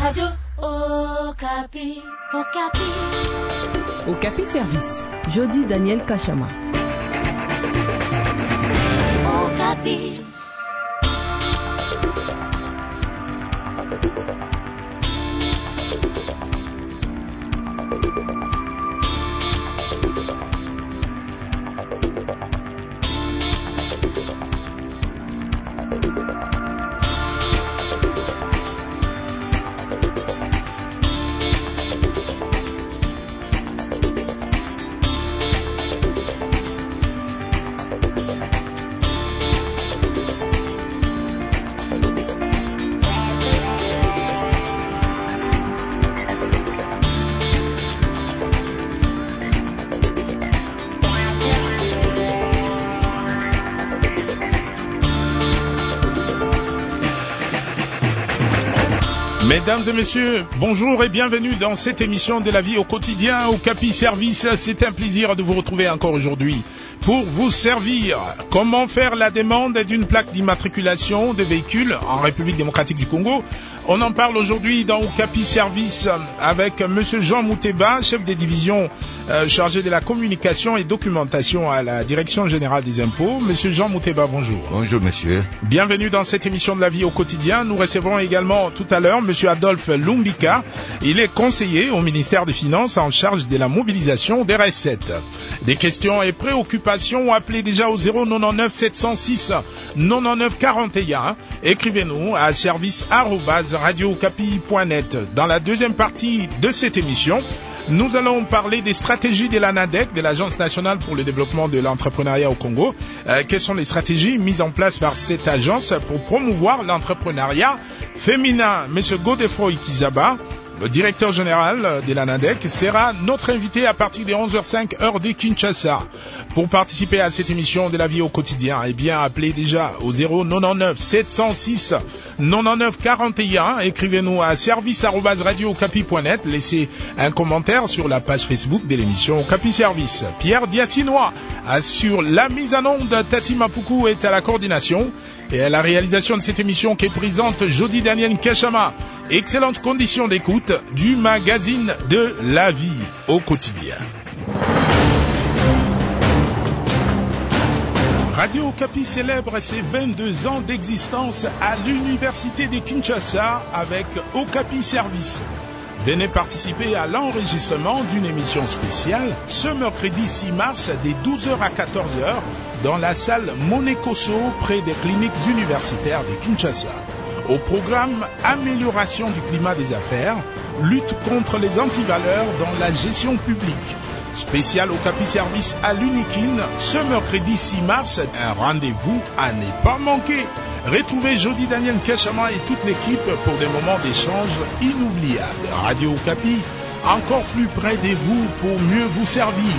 Radio Okapi. Okapi Service. Jody Daniel Kachama. Okapi. Mesdames et messieurs, bonjour et bienvenue dans cette émission de la vie au quotidien Okapi Service. C'est un plaisir de vous retrouver encore aujourd'hui pour vous servir. Comment faire la demande d'une plaque d'immatriculation de véhicules en République démocratique du Congo? On en parle aujourd'hui dans Okapi Service avec Monsieur Jean Mouteba, chef des divisions chargé de la communication et documentation à la Direction générale des impôts. Monsieur Jean Mouteba, bonjour. Bonjour monsieur. Bienvenue dans cette émission de la vie au quotidien. Nous recevrons également tout à l'heure Monsieur Adolphe Lumbika. Il est conseiller au ministère des Finances en charge de la mobilisation des recettes. Des questions et préoccupations, appelez déjà au 099 706 99 41. Écrivez-nous à service@radiookapi.net. Dans la deuxième partie de cette émission, nous allons parler des stratégies de l'ANADEC, de l'Agence nationale pour le développement de l'entrepreneuriat au Congo. Quelles sont les stratégies mises en place par cette agence pour promouvoir l'entrepreneuriat féminin? Monsieur Godefroy Kizaba, le directeur général de l'ANADEC, sera notre invité à partir de 11h05 heure de Kinshasa. Pour participer à cette émission de la vie au quotidien, eh bien, appelez déjà au 099 706 99 41. Écrivez-nous à service@radiookapi.net. Laissez un commentaire sur la page Facebook de l'émission Okapi Service. Pierre Diassinois assure la mise en onde. Tati Mapuku est à la coordination et à la réalisation de cette émission qui présente Jody Daniel Kachama. Excellentes conditions d'écoute du magazine de la vie au quotidien. Radio Okapi célèbre ses 22 ans d'existence à l'université de Kinshasa avec Okapi Service. Venez participer à l'enregistrement d'une émission spéciale ce mercredi 6 mars de 12h à 14h dans la salle Monekoso près des cliniques universitaires de Kinshasa. Au programme amélioration du climat des affaires, lutte contre les antivaleurs dans la gestion publique. Spécial Okapi Service à l'Unikin, ce mercredi 6 mars, un rendez-vous à ne pas manquer. Retrouvez Jody Daniel Kachama et toute l'équipe pour des moments d'échange inoubliables. Radio Okapi, encore plus près de vous pour mieux vous servir.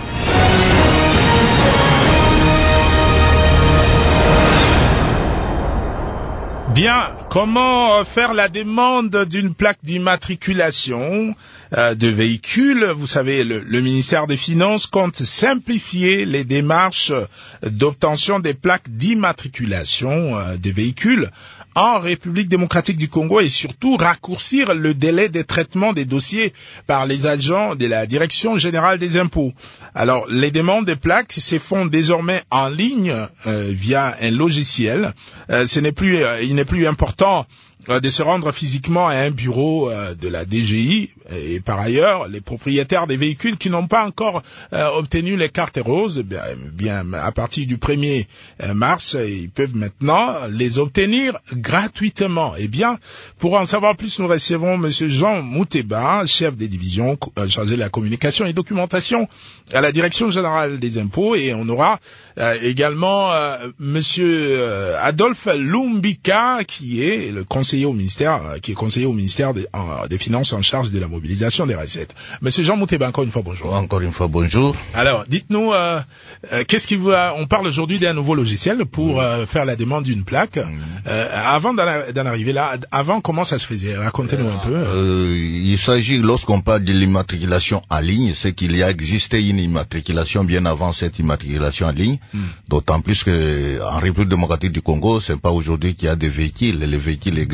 Bien, comment faire la demande d'une plaque d'immatriculation de véhicules? Vous savez, le ministère des Finances compte simplifier les démarches d'obtention des plaques d'immatriculation des véhicules en République démocratique du Congo et surtout raccourcir le délai de traitement des dossiers par les agents de la Direction générale des impôts. Alors, les demandes de plaques se font désormais en ligne via un logiciel. Il n'est plus important de se rendre physiquement à un bureau de la DGI et par ailleurs les propriétaires des véhicules qui n'ont pas encore obtenu les cartes roses, bien à partir du 1er mars ils peuvent maintenant les obtenir gratuitement. Eh bien, pour en savoir plus, nous recevons Monsieur Jean Mouteba, chef des divisions chargé de la communication et documentation à la Direction générale des impôts, et on aura également Monsieur Adolphe Lumbika qui est conseiller au ministère des Finances en charge de la mobilisation des recettes. Monsieur Jean Mouteba, encore une fois bonjour. Encore une fois bonjour. Alors, dites-nous, on parle aujourd'hui d'un nouveau logiciel pour faire la demande d'une plaque. Avant d'en arriver là, comment ça se faisait? Racontez-nous un peu. Il s'agit, lorsqu'on parle de l'immatriculation en ligne, c'est qu'il y a existé une immatriculation bien avant cette immatriculation en ligne. D'autant plus que en République démocratique du Congo, c'est pas aujourd'hui qu'il y a des véhicules. Les véhicules existent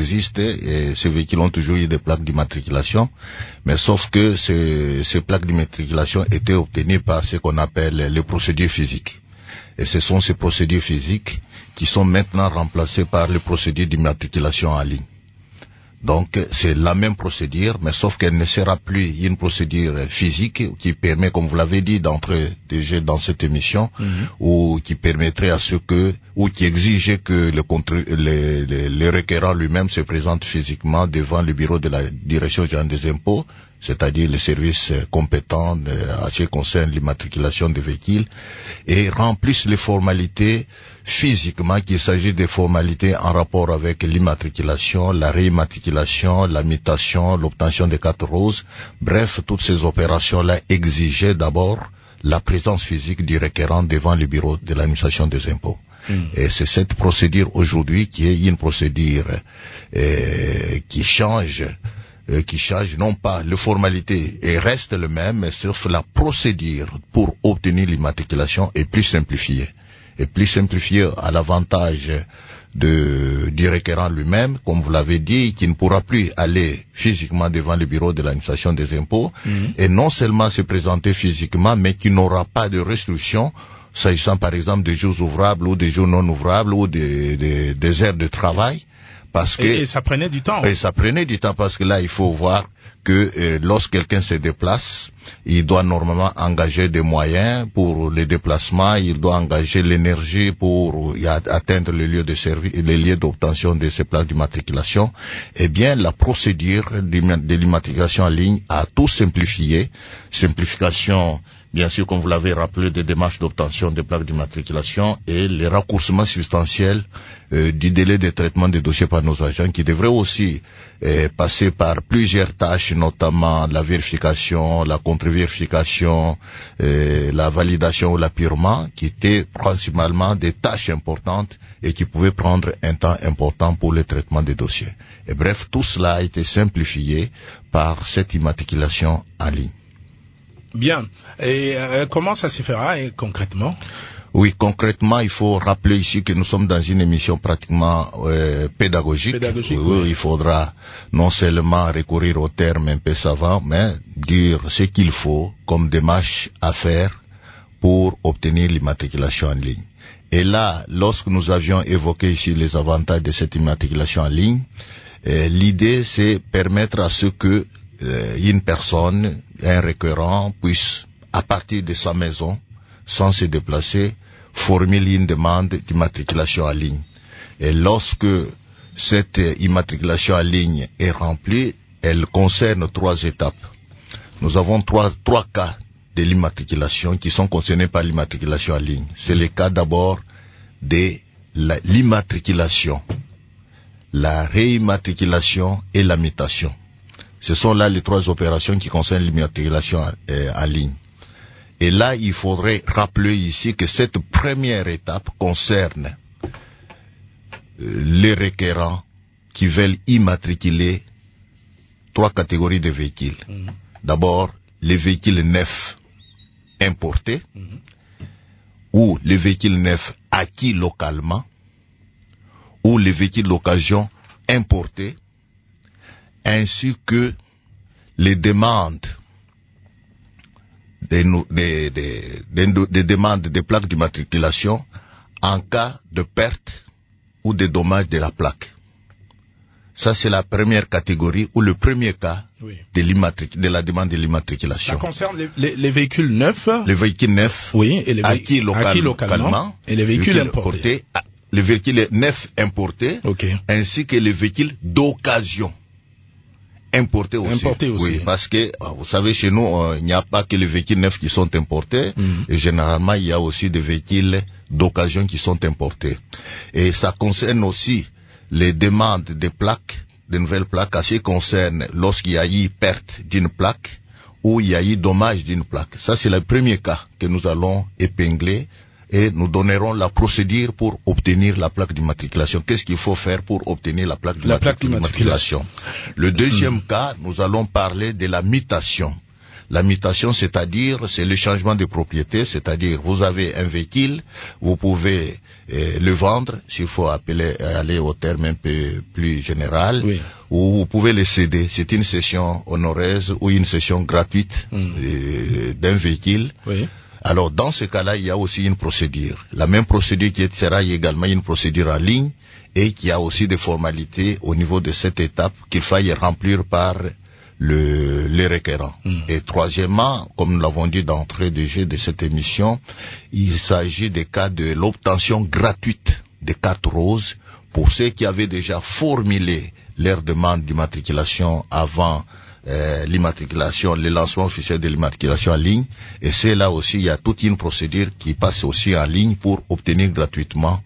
existent et ces véhicules ont toujours eu des plaques d'immatriculation, mais sauf que ces plaques d'immatriculation étaient obtenues par ce qu'on appelle les procédures physiques. Et ce sont ces procédures physiques qui sont maintenant remplacées par les procédures d'immatriculation en ligne. Donc, c'est la même procédure, mais sauf qu'elle ne sera plus une procédure physique qui permet, comme vous l'avez dit d'entrée déjà dans cette émission, ou qui permettrait à ce que, ou qui exigeait que le requérant lui-même se présente physiquement devant le bureau de la Direction générale des impôts, c'est-à-dire les services compétents à ce qui concerne l'immatriculation des véhicules, et remplissent les formalités physiquement, qu'il s'agit des formalités en rapport avec l'immatriculation, la réimmatriculation, la mutation, l'obtention des cartes roses. Bref, toutes ces opérations-là exigeaient d'abord la présence physique du requérant devant le bureau de l'administration des impôts. Et c'est cette procédure aujourd'hui qui est une procédure qui change non pas les formalités et reste le même, mais sauf la procédure pour obtenir l'immatriculation est plus simplifiée. Et plus simplifiée à l'avantage du requérant lui-même, comme vous l'avez dit, qui ne pourra plus aller physiquement devant le bureau de l'administration des impôts, et non seulement se présenter physiquement, mais qui n'aura pas de restrictions, s'agissant par exemple des jours ouvrables ou des jours non ouvrables ou des heures de travail. Parce que, et ça prenait du temps. Et ça prenait du temps parce que là, il faut voir que lorsque quelqu'un se déplace, il doit normalement engager des moyens pour les déplacements, il doit engager l'énergie pour atteindre le lieu de service, les lieux d'obtention de ces plaques d'immatriculation. Eh bien, la procédure de l'immatriculation en ligne a tout simplifié. Simplification, bien sûr, comme vous l'avez rappelé, des démarches d'obtention des plaques d'immatriculation et les raccourcissements substantiels du délai de traitement des dossiers par nos agents qui devraient aussi passer par plusieurs tâches, notamment la vérification, la contre-vérification, la validation ou l'appurement, qui étaient principalement des tâches importantes et qui pouvaient prendre un temps important pour le traitement des dossiers. Et bref, tout cela a été simplifié par cette immatriculation en ligne. Bien. Et comment ça se fera concrètement? Oui, concrètement, il faut rappeler ici que nous sommes dans une émission pratiquement pédagogique. Oui, il faudra non seulement recourir aux termes un peu savants, mais dire ce qu'il faut comme démarche à faire pour obtenir l'immatriculation en ligne. Et là, lorsque nous avions évoqué ici les avantages de cette immatriculation en ligne, l'idée c'est permettre à ce que une personne, un requérant, puisse, à partir de sa maison, sans se déplacer, formuler une demande d'immatriculation en ligne. Et lorsque cette immatriculation en ligne est remplie, elle concerne 3 étapes. Nous avons trois cas de l'immatriculation qui sont concernés par l'immatriculation en ligne. C'est le cas d'abord de l'immatriculation, la réimmatriculation et la mutation. Ce sont là les 3 opérations qui concernent l'immatriculation en ligne. Et là, il faudrait rappeler ici que cette première étape concerne les requérants qui veulent immatriculer 3 catégories de véhicules. D'abord, les véhicules neufs importés, ou les véhicules neufs acquis localement, ou les véhicules d'occasion importés, ainsi que les demandes des demandes de plaques d'immatriculation en cas de perte ou de dommage de la plaque. Ça, c'est la première catégorie ou le premier cas de la demande de l'immatriculation. Ça concerne les véhicules neufs. Les véhicules neufs, oui, et les acquis localement, et les véhicules importés. Les véhicules neufs importés, ainsi que les véhicules d'occasion. Importés aussi. Oui, parce que, vous savez, chez nous, il n'y a pas que les véhicules neufs qui sont importés, et généralement, il y a aussi des véhicules d'occasion qui sont importés. Et ça concerne aussi les demandes de plaques, de nouvelles plaques, à ce qui concerne lorsqu'il y a eu perte d'une plaque, ou il y a eu dommage d'une plaque. Ça, c'est le premier cas que nous allons épingler, et nous donnerons la procédure pour obtenir la plaque d'immatriculation. Qu'est-ce qu'il faut faire pour obtenir la plaque d'immatriculation? Le deuxième cas, nous allons parler de la mutation. La mutation, c'est-à-dire, c'est le changement de propriété, c'est-à-dire, vous avez un véhicule, vous pouvez le vendre, s'il faut aller au terme un peu plus général, Oui. ou vous pouvez le céder. C'est une cession honoreuse ou une cession gratuite d'un véhicule. Oui. Alors, dans ce cas-là, il y a aussi une procédure. La même procédure qui sera également une procédure en ligne et qui a aussi des formalités au niveau de cette étape qu'il faille remplir par les requérants. Et troisièmement, comme nous l'avons dit d'entrée de jeu de cette émission, il s'agit des cas de l'obtention gratuite des cartes roses pour ceux qui avaient déjà formulé leur demande d'immatriculation avant l'immatriculation, le lancement officiel de l'immatriculation en ligne. Et c'est là aussi, il y a toute une procédure qui passe aussi en ligne pour obtenir gratuitement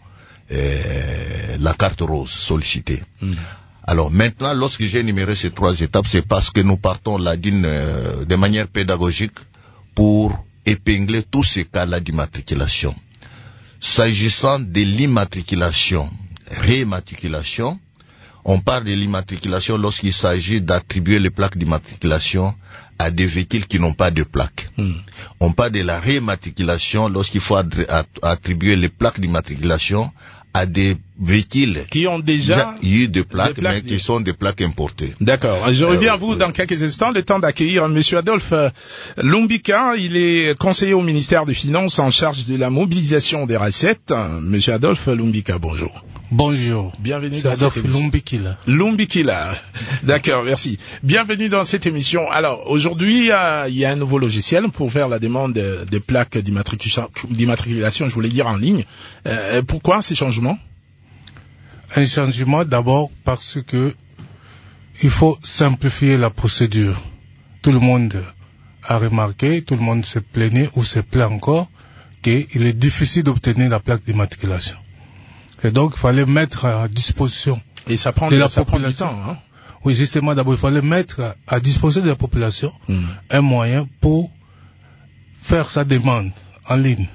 la carte rose sollicitée. Alors maintenant, lorsque j'ai énuméré ces 3 étapes, c'est parce que nous partons là de manière pédagogique pour épingler tous ces cas-là d'immatriculation. S'agissant de l'immatriculation, réimmatriculation, on parle de l'immatriculation lorsqu'il s'agit d'attribuer les plaques d'immatriculation à des véhicules qui n'ont pas de plaques. On parle de la réimmatriculation lorsqu'il faut attribuer les plaques d'immatriculation à des véhicules qui ont déjà eu des plaques, mais qui sont des plaques importées. D'accord. Je reviens à vous dans quelques instants. Le temps d'accueillir Monsieur Adolphe Lumbika. Il est conseiller au ministère des Finances en charge de la mobilisation des recettes. Monsieur Adolphe Lumbika, bonjour. Bonjour. Bienvenue dans cette émission. Lumbikila. Lumbikila. D'accord, merci. Bienvenue dans cette émission. Alors, aujourd'hui, il y a un nouveau logiciel pour faire la demande des plaques d'immatriculation, je voulais dire en ligne. Pourquoi ces changements? Un changement d'abord parce que il faut simplifier la procédure. Tout le monde a remarqué, tout le monde se plaignait ou se plaint encore qu'il est difficile d'obtenir la plaque d'immatriculation. Et donc, il fallait mettre à disposition et ça prend, de la ça population. Prend du temps, hein? Oui, justement, d'abord, il fallait mettre à disposition de la population un moyen pour faire sa demande en ligne.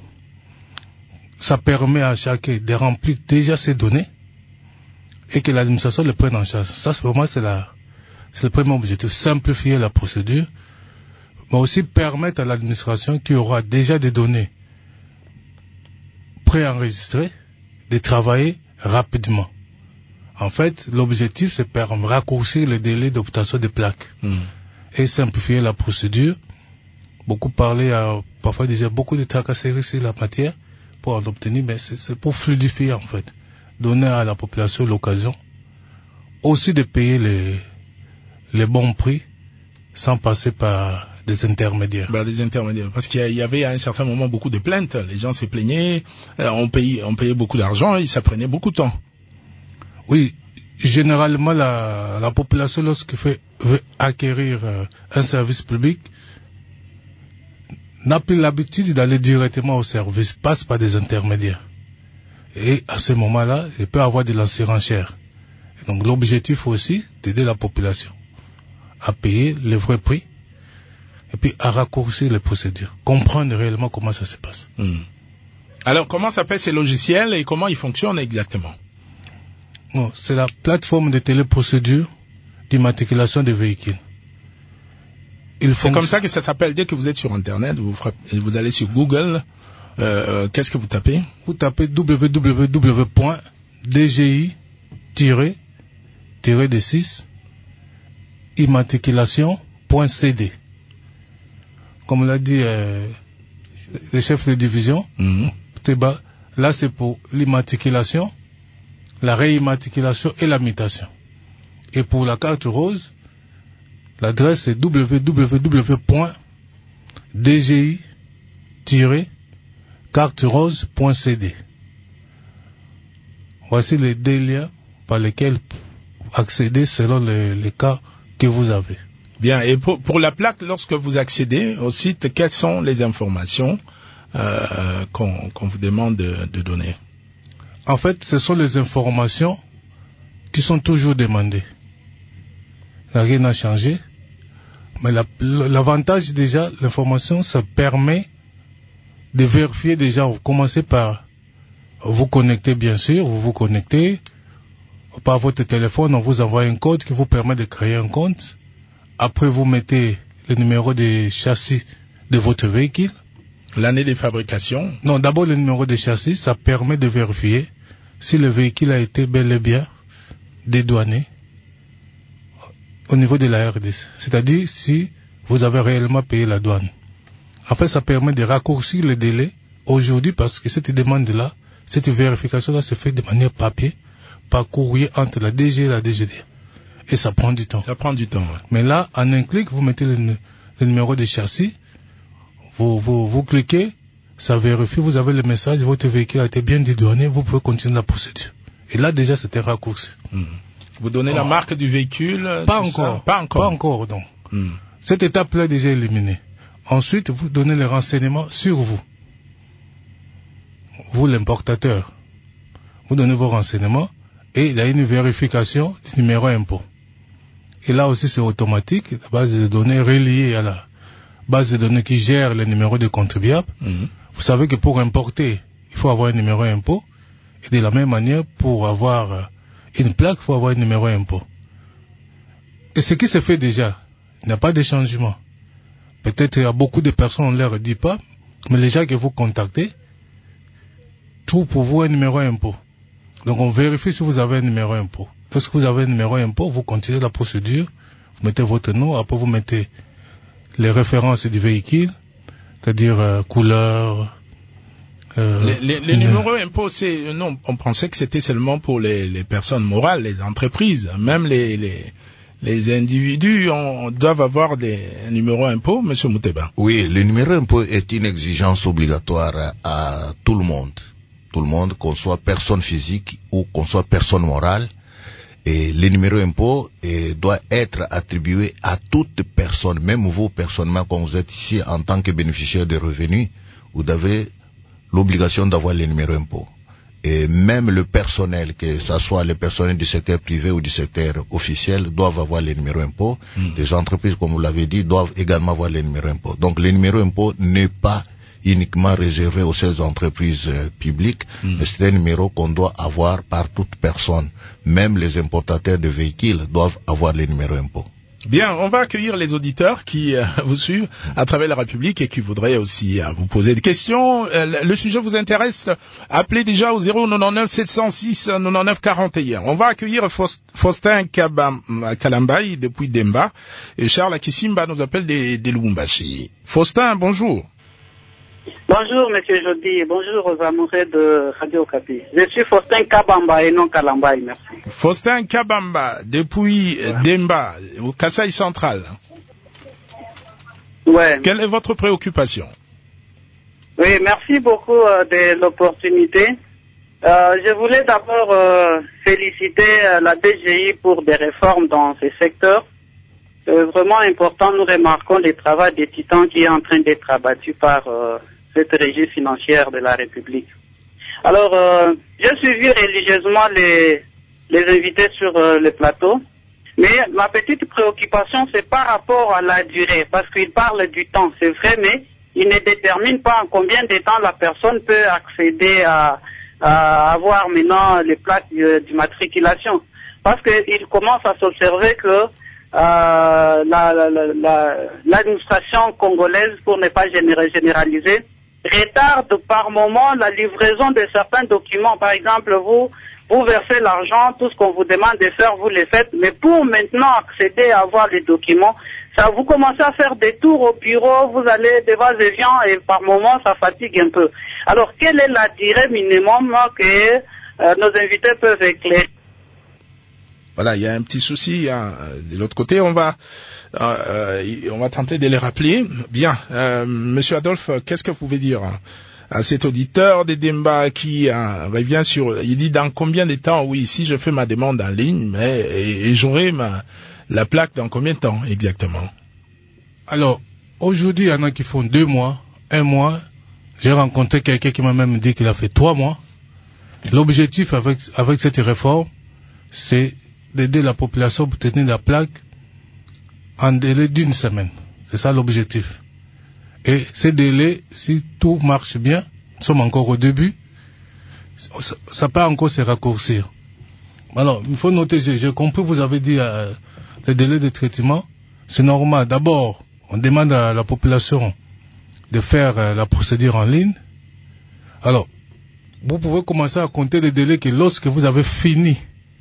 Ça permet à chacun de remplir déjà ses données et que l'administration les prenne en charge. Ça, pour moi, c'est le premier objectif. Simplifier la procédure, mais aussi permettre à l'administration qui aura déjà des données préenregistrées de travailler rapidement. En fait, l'objectif, c'est de raccourcir le délai d'obtention des plaques et simplifier la procédure. Beaucoup parlaient, parfois disaient beaucoup de tracasseries sur la matière pour en obtenir, mais c'est pour fluidifier en fait, donner à la population l'occasion aussi de payer les bons prix sans passer par des intermédiaires. Des intermédiaires, parce qu'il y avait à un certain moment beaucoup de plaintes, les gens se plaignaient, on payait beaucoup d'argent et ça prenait beaucoup de temps. Oui, généralement la population lorsqu'elle veut acquérir un service public n'a plus l'habitude d'aller directement au service, passe par des intermédiaires. Et à ce moment-là, il peut avoir de l'enchère. Donc l'objectif aussi, d'aider la population à payer le vrai prix et puis à raccourcir les procédures, comprendre réellement comment ça se passe. Alors, comment s'appellent ces logiciels et comment ils fonctionnent exactement? Bon, c'est la plateforme de téléprocédure d'immatriculation des véhicules. C'est comme ça que ça s'appelle. Dès que vous êtes sur Internet, vous allez sur Google, qu'est-ce que vous tapez? Vous tapez www.dgi-immatriculation.cd. Comme l'a dit le chef de division, là c'est pour l'immatriculation, la réimmatriculation et la mutation. Et pour la carte rose, l'adresse est www.dgi-carterose.cd. Voici les 2 liens par lesquels accéder selon les cas que vous avez. Bien, et pour la plaque, lorsque vous accédez au site, quelles sont les informations qu'on vous demande de donner? En fait, ce sont les informations qui sont toujours demandées. Rien n'a changé. Mais l'avantage déjà, l'information, ça permet de vérifier déjà. Vous commencez par vous connecter, bien sûr. Vous vous connectez par votre téléphone. On vous envoie un code qui vous permet de créer un compte. Après, vous mettez le numéro de châssis de votre véhicule. L'année de fabrication? Non, d'abord le numéro de châssis, ça permet de vérifier si le véhicule a été bel et bien dédouané au niveau de la RDC. C'est-à-dire si vous avez réellement payé la douane. En fait, ça permet de raccourcir le délai aujourd'hui parce que cette demande-là, cette vérification-là se fait de manière papier, par courrier entre la DG et la DGD. Et ça prend du temps. Ça prend du temps, ouais. Mais là, en un clic, vous mettez le numéro de châssis, vous cliquez, ça vérifie, vous avez le message, votre véhicule a été bien dédouané, vous pouvez continuer la procédure. Et là, déjà, c'était raccourci. Vous donnez la marque du véhicule? Pas encore, donc. Cette étape-là est déjà éliminée. Ensuite, vous donnez les renseignements sur vous. Vous, l'importateur. Vous donnez vos renseignements et il y a une vérification du numéro impôt. Et là aussi, c'est automatique. La base de données reliée à la base de données qui gère le numéro de contribuable. Vous savez que pour importer, il faut avoir un numéro impôt. Et de la même manière, pour avoir une plaque, il faut avoir un numéro impôt. Et ce qui se fait déjà, il n'y a pas de changement. Peut-être il y a beaucoup de personnes, on ne leur dit pas, mais les gens que vous contactez, tout pour vous un numéro impôt. Donc on vérifie si vous avez un numéro impôt. Lorsque vous avez un numéro impôt, vous continuez la procédure, vous mettez votre nom, après vous mettez les références du véhicule, c'est-à-dire couleur. Les numéros impôts, non, on pensait que c'était seulement pour les personnes morales, les entreprises, même les individus doivent avoir des numéros impôts, Monsieur Mouteba. Oui, le numéro impôt est une exigence obligatoire à tout le monde. Tout le monde, qu'on soit personne physique ou qu'on soit personne morale. Et le numéro impôt doit être attribué à toute personne, même vous personnellement, quand vous êtes ici en tant que bénéficiaire de revenus, vous avez l'obligation d'avoir le numéro impôt. Et même le personnel, que ce soit les personnels du secteur privé ou du secteur officiel, doivent avoir les numéros impôts. Les entreprises, comme vous l'avez dit, doivent également avoir les numéros impôts. Donc le numéro impôt n'est pas uniquement réservé aux seules entreprises publiques, mais c'est un numéro qu'on doit avoir par toute personne. Même les importateurs de véhicules doivent avoir les numéros impôts. Bien, on va accueillir les auditeurs qui vous suivent à travers la République et qui voudraient aussi vous poser des questions. Le sujet vous intéresse? Appelez déjà au 099 706 99 41. On va accueillir Faustin Kalambaï depuis Demba et Charles Akisimba nous appelle de Lubumbashi. Faustin, bonjour. Bonjour, Monsieur Jody. Bonjour aux amoureux de Radio Okapi. Je suis Faustin Kabamba et non Kalambaï, merci. Faustin Kabamba, depuis Demba, au Kasaï central. Ouais. Quelle est votre préoccupation? Oui, merci beaucoup de l'opportunité. Je voulais d'abord féliciter la DGI pour des réformes dans ce secteur. C'est vraiment important. Nous remarquons le travail des titans qui est en train d'être abattu par cette régie financière de la République. Alors, j'ai suivi religieusement les invités sur le plateau, mais ma petite préoccupation, c'est par rapport à la durée, parce qu'ils parlent du temps, c'est vrai, mais ils ne déterminent pas en combien de temps la personne peut accéder à avoir maintenant les plaques d'immatriculation. Parce qu'ils commencent à s'observer que l'administration congolaise, pour ne pas généraliser, retarde par moment la livraison de certains documents. Par exemple, vous versez l'argent, tout ce qu'on vous demande de faire, vous le faites, mais pour maintenant accéder à avoir les documents, ça vous commencez à faire des tours au bureau, vous allez de va-et-vient et par moment ça fatigue un peu. Alors, quelle est la durée minimum que nos invités peuvent éclairer? Voilà, il y a un petit souci. De l'autre côté, on va tenter de les rappeler. Bien, Monsieur Adolphe, qu'est-ce que vous pouvez dire à cet auditeur de Demba qui revient sur, il dit dans combien de temps? Oui, si je fais ma demande en ligne, mais et j'aurai la plaque dans combien de temps exactement? Alors, aujourd'hui, il y en a qui font 2 mois, 1 mois. J'ai rencontré quelqu'un qui m'a même dit qu'il a fait 3 mois. L'objectif avec cette réforme, c'est d'aider la population à obtenir la plaque en délai d'1 semaine. C'est ça l'objectif. Et ces délais, si tout marche bien, nous sommes encore au début, ça peut encore se raccourcir. Alors, il faut noter, j'ai compris, vous avez dit le délai de traitement, c'est normal. D'abord, on demande à la population de faire la procédure en ligne. Alors, vous pouvez commencer à compter les délais que lorsque vous avez fini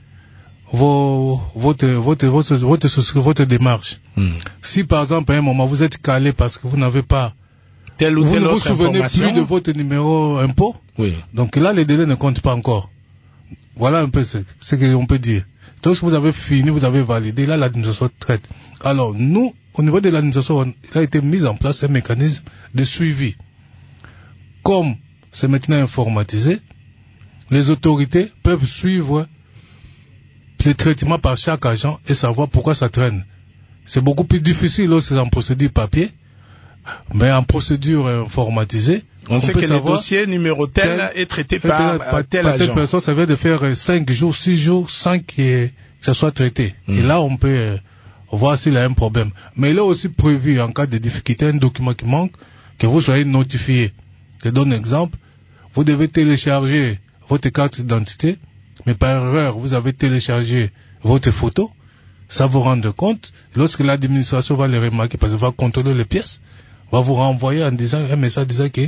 votre démarche. Si par exemple à un moment vous êtes calé parce que vous n'avez pas telle ou vous telle ne vous autre souvenez information, plus de votre numéro impôt, oui. donc là les délais ne comptent pas encore. Voilà un peu ce qu'on peut dire. Lorsque vous avez fini, vous avez validé, là l'administration traite. Alors nous, au niveau de l'administration, il a été mis en place un mécanisme de suivi. Comme c'est maintenant informatisé, les autorités peuvent suivre les traitements par chaque agent et savoir pourquoi ça traîne. C'est beaucoup plus difficile lorsque c'est en procédure papier, mais en procédure informatisée, on sait peut que savoir le dossier numéro tel est traité par tel agent. Telle personne, ça vient de faire 5 jours, 6 jours sans que ça soit traité. Et là, on peut voir s'il y a un problème. Mais il est aussi prévu, en cas de difficulté, un document qui manque, que vous soyez notifié. Je donne un exemple. Vous devez télécharger votre carte d'identité, mais par erreur, vous avez téléchargé votre photo. Ça vous rend compte. Lorsque l'administration va le remarquer, parce qu'elle va contrôler les pièces, va vous renvoyer en disant un message disant que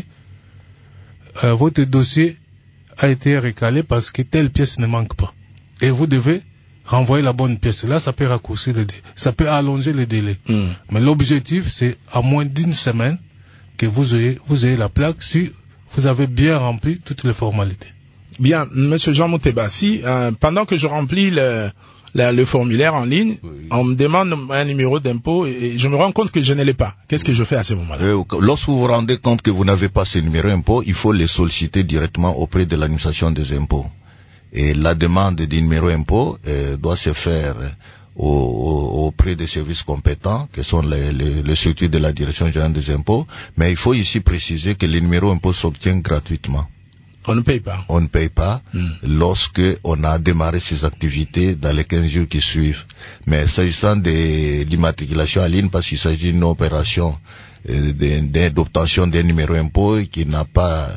votre dossier a été recalé parce que telle pièce ne manque pas. Et vous devez renvoyer la bonne pièce. Là, ça peut raccourcir les délais. Ça peut allonger les délais. Mais l'objectif, c'est à moins d'une semaine que vous ayez la plaque si vous avez bien rempli toutes les formalités. Bien, Monsieur Jean Mouteba, si pendant que je remplis le formulaire en ligne, on me demande un numéro d'impôt et je me rends compte que je ne l'ai pas. Qu'est-ce que je fais à ce moment-là? Lorsque vous vous rendez compte que vous n'avez pas ce numéro d'impôt, il faut les solliciter directement auprès de l'administration des impôts. Et la demande du numéro d'impôt doit se faire auprès des services compétents, qui sont les structures de la Direction générale des impôts. Mais il faut ici préciser que le numéro d'impôt s'obtient gratuitement. On ne paye pas. On ne paye pas lorsque on a démarré ses activités dans les 15 jours qui suivent. Mais s'agissant de l'immatriculation en ligne, parce qu'il s'agit d'une opération d'obtention d'un numéro d'impôt qui n'a pas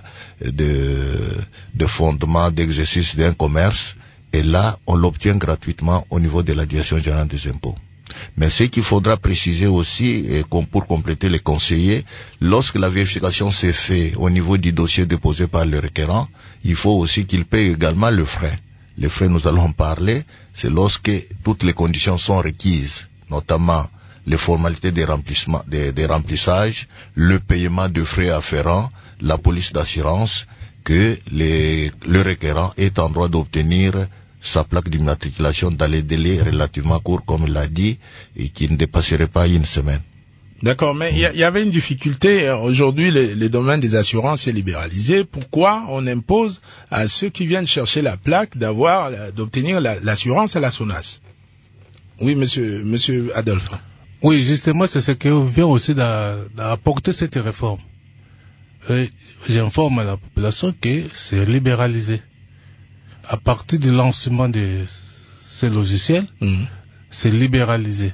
de fondement d'exercice d'un commerce, et là, on l'obtient gratuitement au niveau de la Direction générale des impôts. Mais ce qu'il faudra préciser aussi, pour compléter les conseillers, lorsque la vérification s'est faite au niveau du dossier déposé par le requérant, il faut aussi qu'il paye également le frais. Les frais, nous allons en parler, c'est lorsque toutes les conditions sont requises, notamment les formalités des remplissages, le paiement de frais afférents, la police d'assurance, que le requérant est en droit d'obtenir sa plaque d'immatriculation dans les délais relativement courts, comme il l'a dit, et qui ne dépasserait pas une semaine. D'accord, mais il y avait une difficulté. Aujourd'hui, le domaine des assurances est libéralisé. Pourquoi on impose à ceux qui viennent chercher la plaque d'obtenir l'assurance à la SONAS? Oui, monsieur Adolphe. Oui, justement, c'est ce qui vient aussi d'apporter cette réforme. J'informe à la population que c'est libéralisé. À partir du lancement de ces logiciels, c'est libéralisé.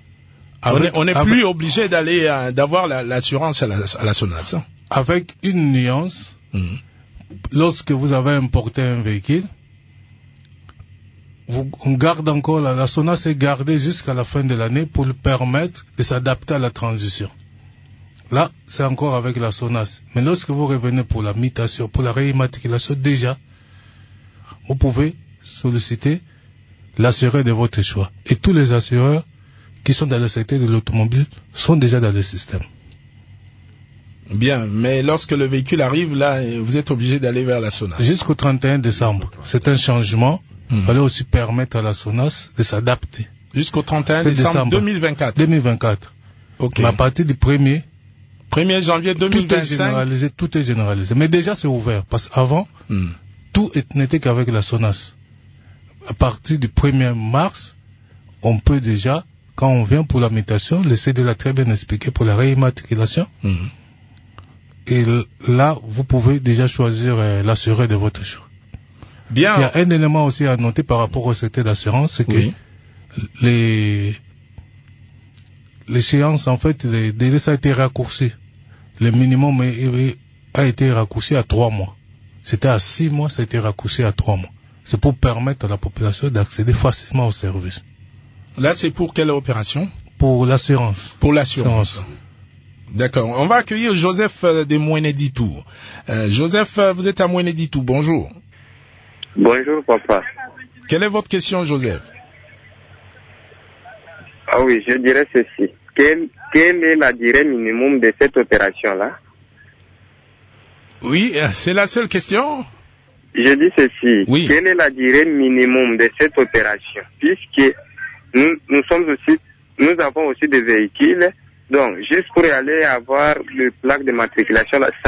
On n'est plus obligé d'avoir l'assurance à la SONAS. Avec une nuance, lorsque vous avez importé un véhicule, on garde encore la SONAS est gardée jusqu'à la fin de l'année pour lui permettre de s'adapter à la transition. Là, c'est encore avec la SONAS. Mais lorsque vous revenez pour la mutation, pour la réimmatriculation, déjà, vous pouvez solliciter l'assureur de votre choix. Et tous les assureurs qui sont dans le secteur de l'automobile sont déjà dans le système. Bien, mais lorsque le véhicule arrive, là, vous êtes obligé d'aller vers la SONAS. Jusqu'au 31 décembre. C'est un changement. Il fallait aussi permettre à la SONAS de s'adapter. Jusqu'au 31 décembre 2024. 2024. Ok. Mais à partir du 1er janvier 2025. Tout est généralisé. Mais déjà, c'est ouvert. Parce qu'avant, tout n'était qu'avec la SONAS. À partir du 1er mars, on peut déjà, quand on vient pour la mutation, le CD l'a très bien expliqué pour la réimmatriculation. Et là, vous pouvez déjà choisir l'assureur de votre choix. Bien. Il y a un élément aussi à noter par rapport au secteur d'assurance, c'est que l'échéance, en fait, les délais, ça a été raccourci. Le minimum a été raccourci à 3 mois. C'était à 6 mois, ça a été raccourci à 3 mois. C'est pour permettre à la population d'accéder facilement au service. Là, c'est pour quelle opération? pour l'assurance. Pour l'assurance. D'accord. On va accueillir Joseph de Mouénéditou. Joseph, vous êtes à Mouénéditou. Bonjour. Bonjour, papa. Quelle est votre question, Joseph? Ah oui, je dirais ceci. Quelle est la durée minimum de cette opération-là? Oui, c'est la seule question? Je dis ceci. Oui. Quelle est la durée minimum de cette opération? Puisque nous avons aussi des véhicules. Donc, juste pour aller avoir le plaque de matriculation, là,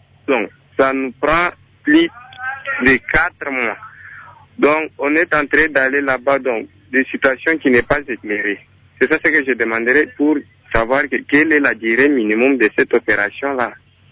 ça nous prend plus de 4 mois. Donc, on est en train d'aller là-bas, donc, des situations qui n'est pas éclairées. C'est ça ce que je demanderais pour savoir quelle est la durée minimum de cette opération-là.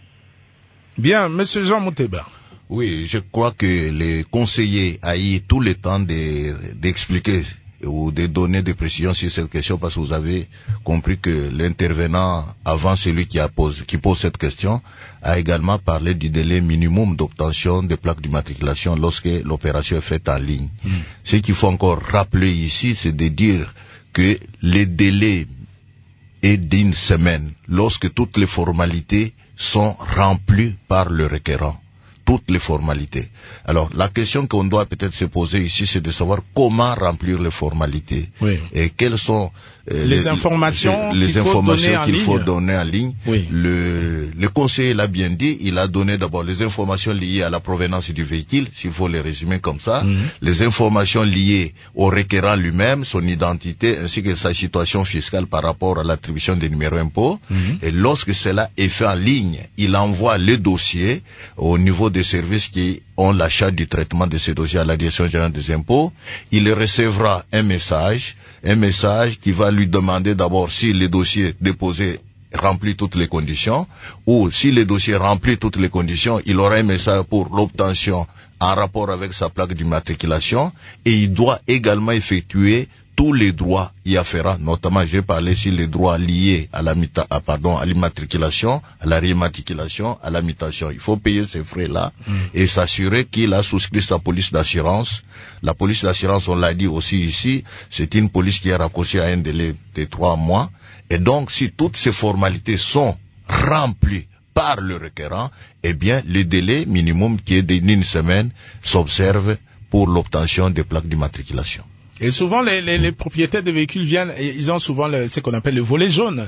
Bien, Monsieur Jean Mouteba. Oui, je crois que les conseillers a eu tout le temps d'expliquer ou de donner des précisions sur cette question, parce que vous avez compris que l'intervenant avant celui qui pose cette question a également parlé du délai minimum d'obtention des plaques d'immatriculation lorsque l'opération est faite en ligne. Ce qu'il faut encore rappeler ici, c'est de dire que le délai est d'1 semaine lorsque toutes les formalités sont remplies par le requérant. Toutes les formalités. Alors, la question qu'on doit peut-être se poser ici, c'est de savoir comment remplir les formalités. Oui. Et quelles sont les informations qu'il faut donner en ligne. Oui. Le conseiller l'a bien dit, il a donné d'abord les informations liées à la provenance du véhicule, s'il faut les résumer comme ça, les informations liées au requérant lui-même, son identité, ainsi que sa situation fiscale par rapport à l'attribution des numéros impôts. Et lorsque cela est fait en ligne, il envoie le dossier au niveau des services qui ont la charge du traitement de ces dossiers à la Direction générale des impôts. Il recevra un message qui va lui demander d'abord si le dossier déposé remplit toutes les conditions, ou si le dossier remplit toutes les conditions, il aura un message pour l'obtention en rapport avec sa plaque d'immatriculation, et il doit également effectuer tous les droits y afférents, notamment j'ai parlé sur les droits liés à l'immatriculation, à la réimmatriculation, à la mutation. Il faut payer ces frais-là et s'assurer qu'il a souscrit sa police d'assurance. La police d'assurance, on l'a dit aussi ici, c'est une police qui est raccourcie à un délai de 3 mois. Et donc, si toutes ces formalités sont remplies par le requérant, eh bien, le délai minimum qui est d'1 semaine s'observe pour l'obtention des plaques d'immatriculation. Et souvent, les propriétaires de véhicules viennent, ils ont souvent ce qu'on appelle le volet jaune,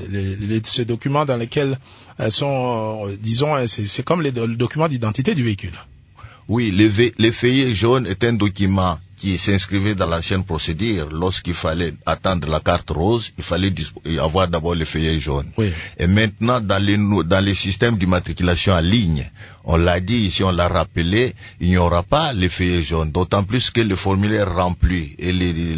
ce document dans lequel sont, disons, c'est comme le document d'identité du véhicule. Oui, le feuillet jaune est un document qui s'inscrivait dans l'ancienne procédure. Lorsqu'il fallait attendre la carte rose, il fallait avoir d'abord le feuillet jaune. Oui. Et maintenant, dans les systèmes d'immatriculation en ligne, on l'a dit ici, on l'a rappelé, il n'y aura pas le feuillet jaune. D'autant plus que le formulaire rempli et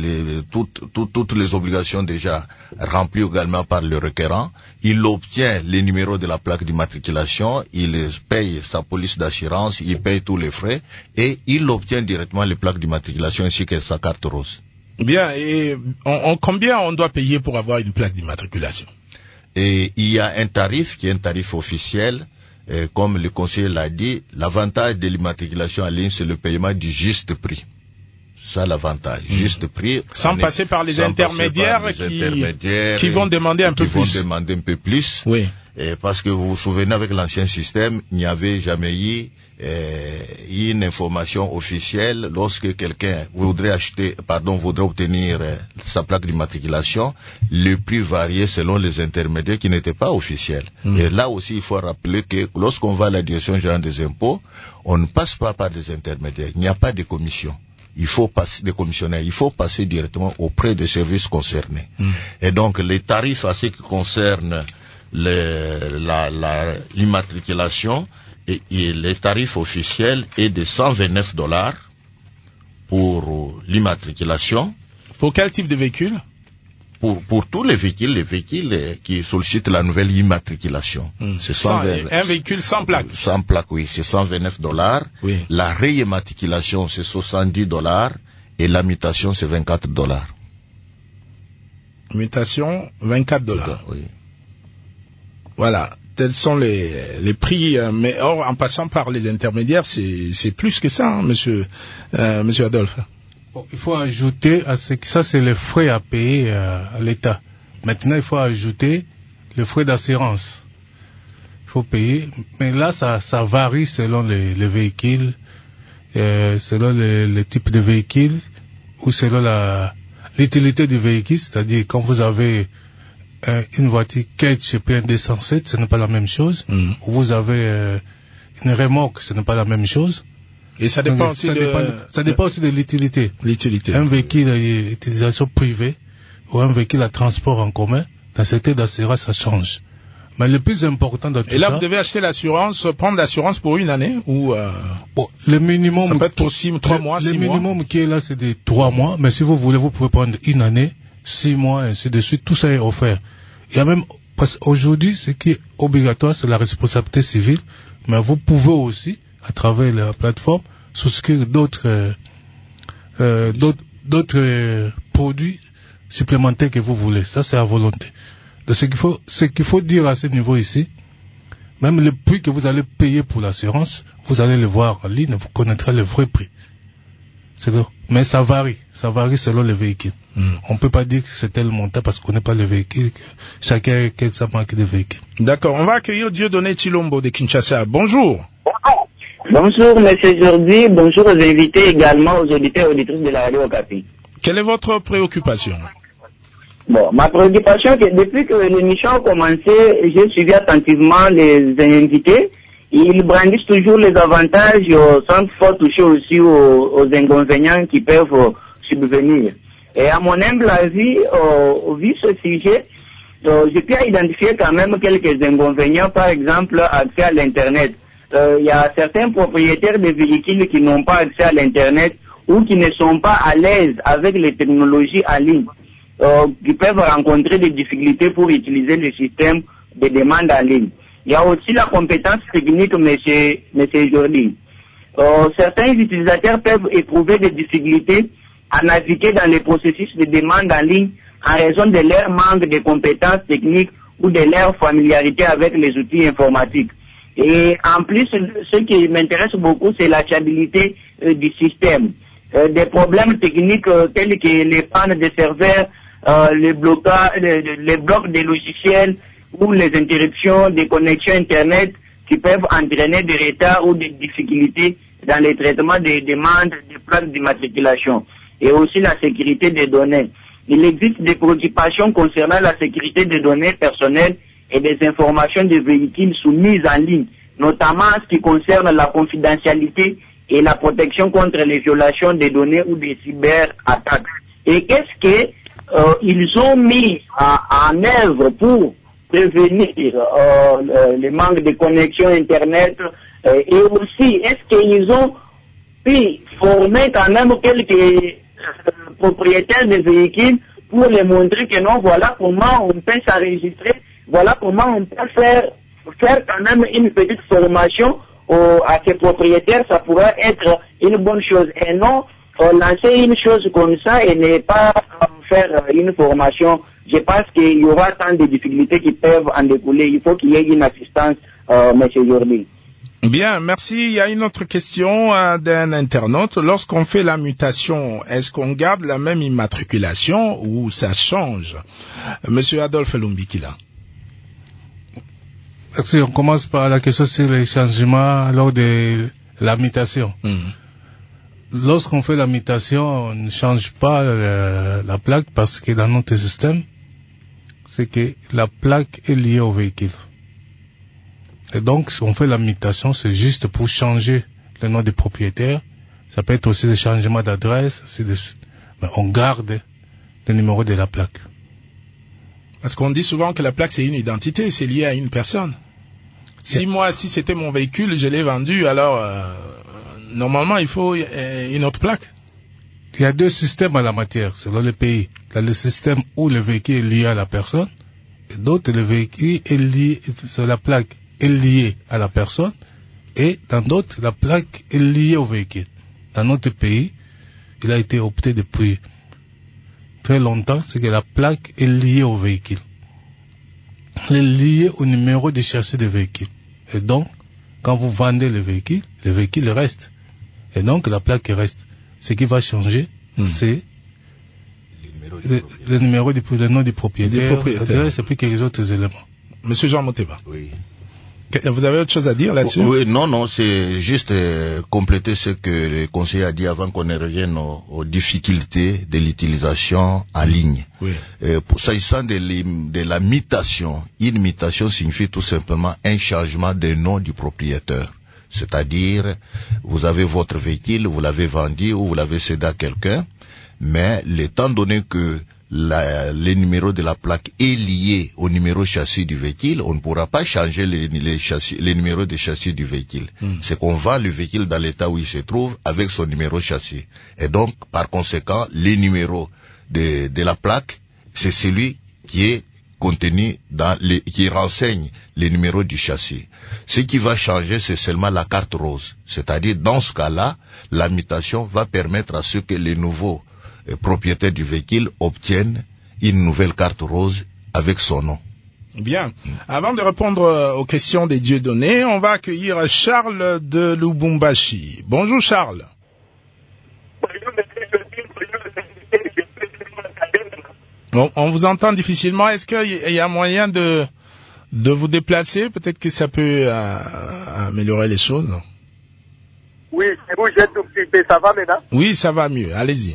toutes les obligations déjà remplies également par le requérant, il obtient les numéros de la plaque d'immatriculation, il paye sa police d'assurance, il paye tous les frais et il obtient directement les plaques d'immatriculation ainsi que sa carte rose. Bien, et combien on doit payer pour avoir une plaque d'immatriculation? Et il y a un tarif qui est un tarif officiel. Et comme le conseiller l'a dit, l'avantage de l'immatriculation en ligne, c'est le paiement du juste prix. Ça, l'avantage. Juste prix. Sans passer par les intermédiaires qui vont demander un peu plus. Oui. Et parce que vous vous souvenez, avec l'ancien système, il n'y avait jamais eu une information officielle lorsque quelqu'un voudrait obtenir sa plaque d'immatriculation, le prix variait selon les intermédiaires qui n'étaient pas officiels. Et là aussi, il faut rappeler que lorsqu'on va à la Direction générale des impôts, on ne passe pas par des intermédiaires. Il n'y a pas de commission. Il faut passer des commissionnaires. Il faut passer directement auprès des services concernés. Et donc, les tarifs à ce qui concerne l'immatriculation et les tarifs officiels est de $129 pour l'immatriculation. Pour quel type de véhicule? Pour tous les véhicules qui sollicitent la nouvelle immatriculation. C'est un véhicule sans plaque. Sans plaque, oui, c'est $129. Oui. La réimmatriculation, c'est $70 et la mutation, c'est $24. Mutation, $24. Oui. Voilà. Tels sont les prix, mais en passant par les intermédiaires, c'est plus que ça, hein, monsieur Adolphe. Bon, il faut ajouter à ce que ça, c'est les frais à payer à l'État. Maintenant, il faut ajouter le frais d'assurance. Il faut payer. Mais là, ça varie selon les véhicules, selon les types de véhicules, ou selon l'utilité du véhicule. C'est-à-dire, quand vous avez une voiture Catch et puis un 207, ce n'est pas la même chose. Ou vous avez une remorque, ce n'est pas la même chose. Et ça dépend aussi ça dépend aussi de l'utilité. Un véhicule à utilisation privée ou un véhicule à transport en commun, dans ce cas d'assurance, ça change. Mais le plus important de tout ça... Et là, vous devez acheter l'assurance, prendre l'assurance pour une année ou... Bon, le minimum... Ça peut être pour 3 mois, 6 mois. Le minimum qui est là, c'est de 3 mois. Mais si vous voulez, vous pouvez prendre une année, 6 mois, ainsi de suite. Tout ça est offert. Il y a même... Parce qu'aujourd'hui, ce qui est obligatoire, c'est la responsabilité civile. Mais vous pouvez aussi, à travers la plateforme, souscrire d'autres produits supplémentaires que vous voulez. Ça, c'est à volonté. De ce qu'il faut dire à ce niveau ici, même le prix que vous allez payer pour l'assurance, vous allez le voir en ligne, vous connaîtrez le vrai prix. Mais ça varie selon le véhicule. On peut pas dire que c'est tel montant parce qu'on n'est pas le véhicule, chacun a sa marque de véhicule. D'accord, on va accueillir Dieudonné Chilombo de Kinshasa. Bonjour. Bonjour, monsieur Jordi, bonjour aux invités également, aux auditeurs et auditrices de la radio Okapi. Quelle est votre préoccupation? Bon, ma préoccupation, c'est que depuis que l'émission a commencé, j'ai suivi attentivement les invités. Ils brandissent toujours les avantages sans faut toucher aussi aux inconvénients qui peuvent subvenir. Et à mon humble avis, vu ce sujet, j'ai pu identifier quand même quelques inconvénients, par exemple, accès à l'Internet. Il y a certains propriétaires de véhicules qui n'ont pas accès à l'Internet ou qui ne sont pas à l'aise avec les technologies en ligne, qui peuvent rencontrer des difficultés pour utiliser le système de demande en ligne. Il y a aussi la compétence technique, monsieur Jordi. Certains utilisateurs peuvent éprouver des difficultés à naviguer dans les processus de demande en ligne en raison de leur manque de compétences techniques ou de leur familiarité avec les outils informatiques. Et en plus, ce qui m'intéresse beaucoup, c'est la fiabilité du système. Des problèmes techniques tels que les pannes de serveurs, les blocs des logiciels ou les interruptions des connexions Internet qui peuvent entraîner des retards ou des difficultés dans le traitement des demandes des plaques d'immatriculation. Et aussi la sécurité des données. Il existe des préoccupations concernant la sécurité des données personnelles et des informations des véhicules soumises en ligne, notamment en ce qui concerne la confidentialité et la protection contre les violations des données ou des cyberattaques. Et qu'est-ce que ils ont mis en œuvre pour prévenir le manque de connexion Internet et aussi est-ce qu'ils ont pu former quand même quelques propriétaires de véhicules pour les montrer que non, voilà comment on peut s'enregistrer, voilà comment on peut faire quand même une petite formation à ces propriétaires, ça pourrait être une bonne chose. Et non lancer une chose comme ça et ne pas faire une formation. Je pense qu'il y aura tant de difficultés qui peuvent en découler. Il faut qu'il y ait une assistance, monsieur Jordi. Bien, merci. Il y a une autre question d'un internaute. Lorsqu'on fait la mutation, est-ce qu'on garde la même immatriculation ou ça change? Monsieur Adolphe Lumbikila. Si on commence par la question sur les changements lors de la mutation. Lorsqu'on fait la mutation, on ne change pas la plaque parce que dans notre système, c'est que la plaque est liée au véhicule. Et donc, si on fait la mutation, c'est juste pour changer le nom du propriétaire. Ça peut être aussi des changements d'adresse, ainsi de suite. Mais on garde le numéro de la plaque. Parce qu'on dit souvent que la plaque, c'est une identité, c'est lié à une personne. Si moi, si c'était mon véhicule, je l'ai vendu, alors normalement, il faut une autre plaque. Il y a deux systèmes en la matière, selon les pays. Il y a le système où le véhicule est lié à la personne, et d'autres, le véhicule est lié, sur la plaque est liée à la personne, et dans d'autres, la plaque est liée au véhicule. Dans notre pays, il a été opté depuis très longtemps, c'est que la plaque est liée au véhicule. Elle est liée au numéro de châssis de véhicule. Et donc, quand vous vendez le véhicule reste. Et donc, la plaque reste. Ce qui va changer, c'est Le numéro le nom du propriétaire. C'est plus quelques autres éléments. Monsieur Jean Moteba. Oui. Vous avez autre chose à dire là-dessus? Oui, non, c'est juste compléter ce que le conseiller a dit avant qu'on ne revienne aux difficultés de l'utilisation en ligne. Oui. S'agissant de la mutation, une mutation signifie tout simplement un changement de nom du propriétaire. C'est-à-dire, vous avez votre véhicule, vous l'avez vendu ou vous l'avez cédé à quelqu'un, mais l'étant donné que le numéro de la plaque est lié au numéro châssis du véhicule, on ne pourra pas changer les numéros de châssis du véhicule. C'est qu'on vend le véhicule dans l'état où il se trouve avec son numéro châssis. Et donc, par conséquent, les numéros de la plaque, c'est celui qui est contenu qui renseigne les numéros du châssis. Ce qui va changer, c'est seulement la carte rose. C'est-à-dire, dans ce cas-là, la mutation va permettre à ceux que les nouveaux propriétaires du véhicule obtiennent une nouvelle carte rose avec son nom. Bien. Avant de répondre aux questions des Dieudonné, on va accueillir Charles de Lubumbashi. Bonjour Charles. On vous entend difficilement. Est-ce qu'il y a moyen de vous déplacer? Peut-être que ça peut améliorer les choses. Oui, je bouge un tout petit peu. Ça va maintenant? Oui, ça va mieux. Allez-y.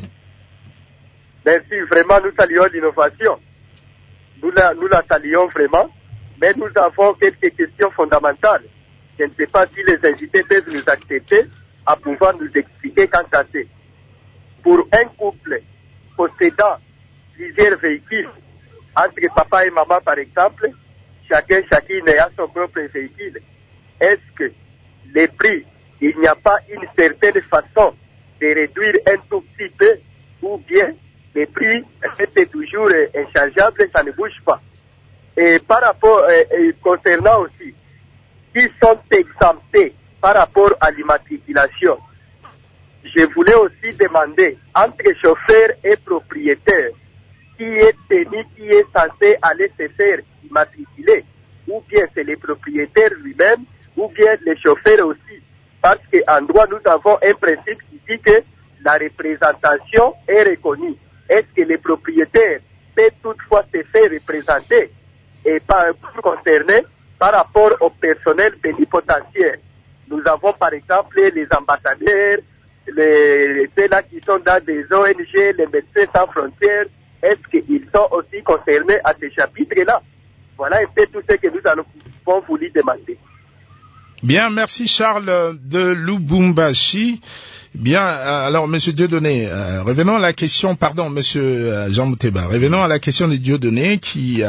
Merci, vraiment, nous saluons l'innovation. Nous la saluons vraiment, mais nous avons quelques questions fondamentales. Je ne sais pas si les invités peuvent nous accepter à pouvoir nous expliquer quant à ça. Pour un couple possédant plusieurs véhicules, entre papa et maman par exemple, chacune ayant son propre véhicule, est-ce que les prix, il n'y a pas une certaine façon de réduire un tout petit peu, ou bien les prix restent toujours inchangeables, ça ne bouge pas. Et par rapport, concernant aussi, qui sont exemptés par rapport à l'immatriculation, je voulais aussi demander, entre chauffeur et propriétaire, qui est censé aller se faire immatriculer, ou bien c'est le propriétaire lui-même, ou bien les chauffeurs aussi. Parce qu'en droit, nous avons un principe qui dit que la représentation est reconnue. Est-ce que les propriétaires peuvent toutefois se faire représenter et pour concerner par rapport au personnel plénipotentiaire? Nous avons par exemple les ambassadeurs, ceux-là qui sont dans des ONG, les médecins sans frontières. Est-ce qu'ils sont aussi concernés à ce chapitre-là? Voilà un peu tout ce que nous allons vous demander. Bien, merci Charles de Lubumbashi. Bien, alors Monsieur Dieudonné, revenons à la question, Monsieur Jean Moteba, revenons à la question de Dieudonné qui